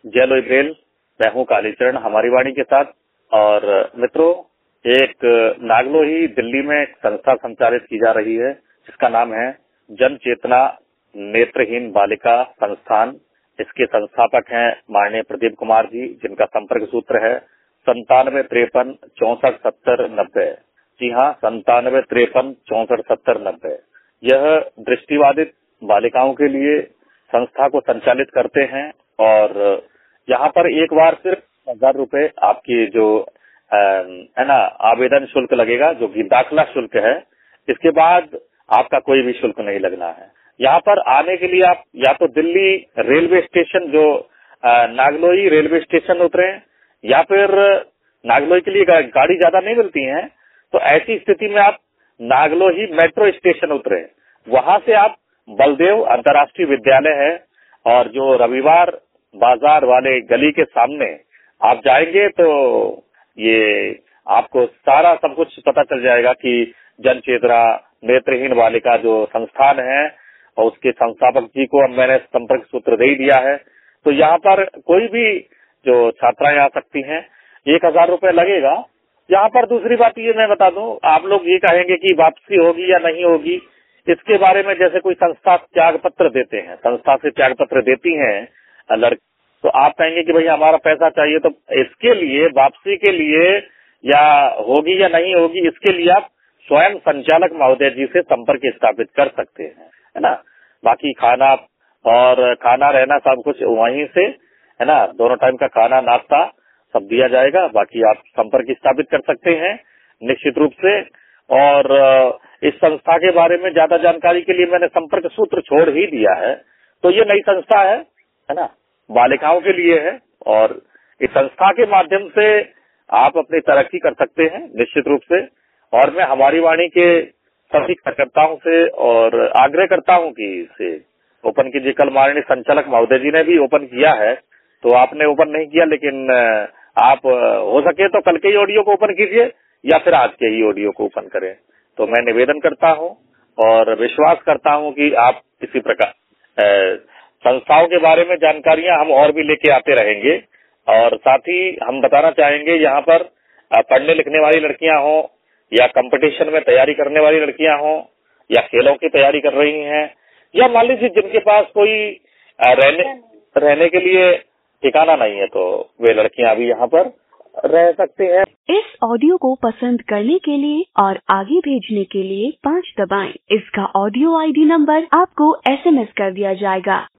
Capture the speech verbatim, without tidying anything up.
जय लोईब्रेल, मैं हूँ कालीचरण हमारी वाणी के साथ। और मित्रों, एक नागलोही दिल्ली में एक संस्था संचालित की जा रही है जिसका नाम है जन चेतना नेत्रहीन बालिका संस्थान। इसके संस्थापक हैं माननीय प्रदीप कुमार जी, जिनका संपर्क सूत्र है संतानवे तिरपन चौसठ सत्तर नब्बे। जी हाँ, संतानवे तिरपन चौसठ सत्तर नब्बे। यह दृष्टिबाधित बालिकाओं के लिए संस्था को संचालित करते हैं और यहाँ पर एक बार सिर्फ हजार रुपए आपकी जो है ना आवेदन शुल्क लगेगा, जो कि दाखिला शुल्क है। इसके बाद आपका कोई भी शुल्क नहीं लगना है। यहाँ पर आने के लिए आप या तो दिल्ली रेलवे स्टेशन जो नागलोई रेलवे स्टेशन उतरे, या फिर नागलोई के लिए गाड़ी ज्यादा नहीं मिलती है, तो ऐसी स्थिति में आप नागलोई मेट्रो स्टेशन उतरे। वहां से आप बलदेव अंतर्राष्ट्रीय विद्यालय है और जो रविवार बाजार वाले गली के सामने आप जाएंगे तो ये आपको सारा सब कुछ पता चल जाएगा कि जन चेतना नेत्रहीन बालिका जो संस्थान है और उसके संस्थापक जी को मैंने संपर्क सूत्र दे ही दिया है। तो यहाँ पर कोई भी जो छात्राएं आ सकती हैं, एक हजार रुपए लगेगा। यहाँ पर दूसरी बात ये मैं बता दूं, आप लोग ये कहेंगे कि वापसी होगी या नहीं होगी, इसके बारे में जैसे कोई संस्था त्याग पत्र देते हैं, संस्था से त्याग पत्र देती हैं लड़की, तो आप कहेंगे कि भाई हमारा पैसा चाहिए, तो इसके लिए वापसी के लिए या होगी या नहीं होगी, इसके लिए आप स्वयं संचालक महोदय जी से संपर्क स्थापित कर सकते हैं, है ना। बाकी खाना और खाना रहना सब कुछ वहीं से, है ना, दोनों टाइम का खाना नाश्ता सब दिया जाएगा। बाकी आप संपर्क स्थापित कर सकते हैं निश्चित रूप से। और इस संस्था के बारे में ज्यादा जानकारी के लिए मैंने संपर्क सूत्र छोड़ ही दिया है। तो ये नई संस्था है, है ना, बालिकाओं के लिए है और इस संस्था के माध्यम से आप अपनी तरक्की कर सकते हैं निश्चित रूप से। और मैं हमारी वाणी के सभी कार्यकर्ताओं से और आग्रह करता हूं कि इसे ओपन कीजिए। कल माननीय संचालक महोदय जी ने भी ओपन किया है, तो आपने ओपन नहीं किया, लेकिन आप हो सके तो कल के ही ऑडियो को ओपन कीजिए या फिर आज के ही ऑडियो को ओपन करें। तो मैं निवेदन करता हूं और विश्वास करता हूं कि आप इसी प्रकार संस्थाओं के बारे में जानकारियां हम और भी लेके आते रहेंगे। और साथ ही हम बताना चाहेंगे, यहाँ पर पढ़ने लिखने वाली लड़कियां हों या कंपटीशन में तैयारी करने वाली लड़कियां हों या खेलों की तैयारी कर रही हैं, या मान लीजिए जिनके पास कोई रहने रहने के लिए ठिकाना नहीं है, तो वे लड़कियां भी यहाँ पर रह सकते हैं। इस ऑडियो को पसंद करने के लिए और आगे भेजने के लिए पाँच दबाएं। इसका ऑडियो आईडी नंबर आपको एसएमएस कर दिया जाएगा।